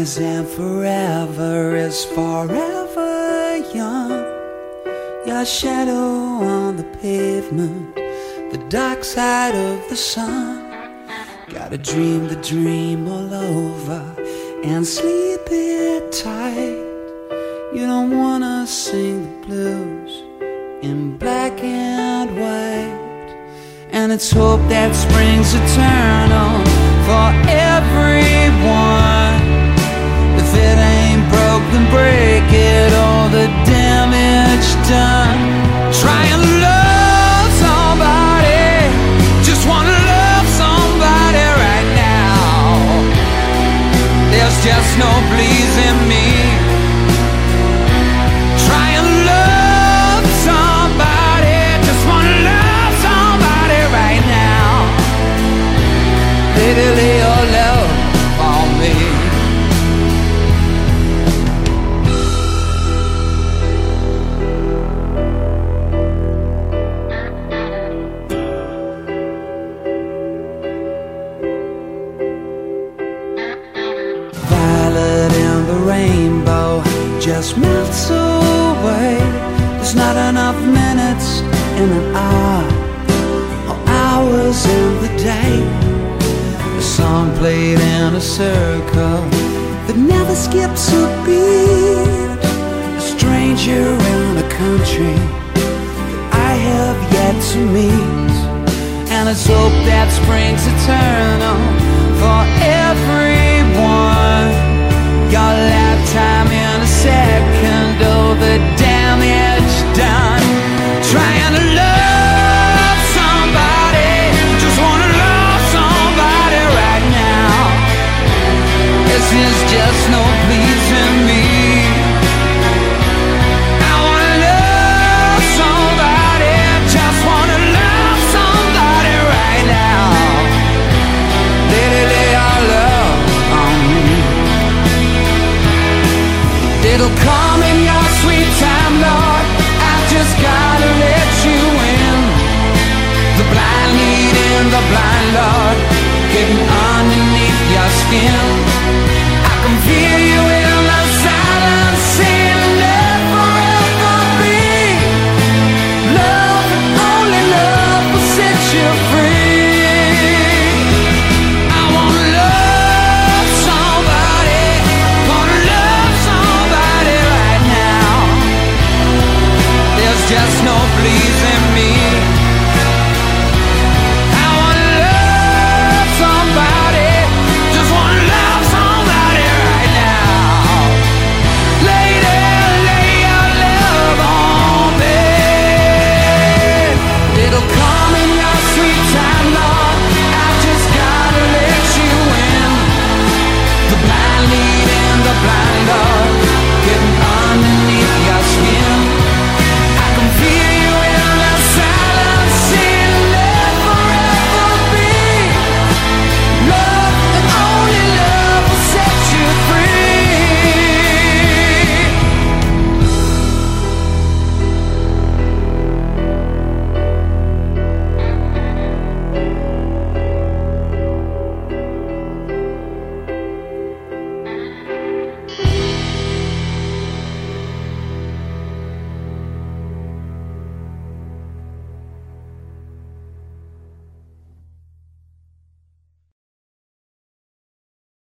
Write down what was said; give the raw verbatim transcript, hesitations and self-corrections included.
always and forever is forever young. Your shadow on the pavement, the dark side of the sun. Gotta dream the dream all over and sleep it tight. You don't wanna sing the blues in black and white. And it's hope that springs eternal for everyone. If it ain't broke, then break it, all the damage done. Try and love somebody, just wanna love somebody right now. There's just no pleasing me. Try and love somebody, just wanna love somebody right now. Lady, lay your love on me. Violet in the rainbow just melts away. There's not enough minutes in an hour or hours in the day. A song played in a circle that never skips a beat. A stranger in a country that I have yet to meet. And it's hope that springs eternal for everyone. Your lifetime in a second, oh the damage done. Trying to love somebody, just wanna love somebody right now. This is just no pleasing me. I wanna love somebody, just wanna love somebody right now. Lady, lay your love on me. It'll come in your sweet time, Lord. I've just gotta let you in. The blind leading the blind, Lord, getting underneath your skin. I can feel you